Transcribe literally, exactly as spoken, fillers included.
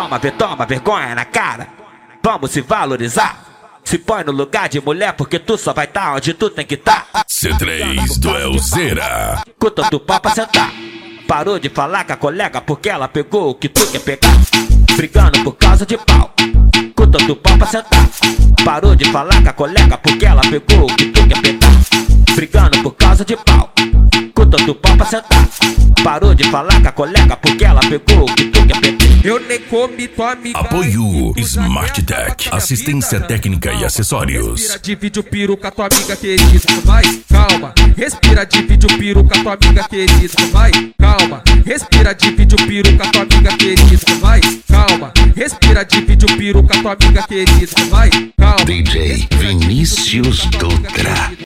toma, vê, toma vergonha na cara. Vamos se valorizar. Se põe no lugar de mulher porque tu só vai tá onde tu tem que tá. C três do Elzeira. Cuta do pau pra sentar. Parou de falar com a colega porque ela pegou o que tu quer pegar. Brigando por causa de pau. Cuta do pau pra sentar. Parou de falar com a colega porque ela pegou o que tu quer pegar. Brigando por causa de pau. Cuta do pau pra sentar. Parou de falar com a colega porque ela pegou o que tu quer pegar. Eu nem comi tua amiga. Apoio Smart Tech, assistência técnica e acessórios. Respira, divide o peru com a tua amiga querida, vai, calma. Respira, divide o peru com a tua amiga querida, vai, calma. Respira, divide o peru com a tua amiga querida, vai, calma. Respira, divide o peru com a tua amiga querida, vai, calma. D J Vinícius Dutra.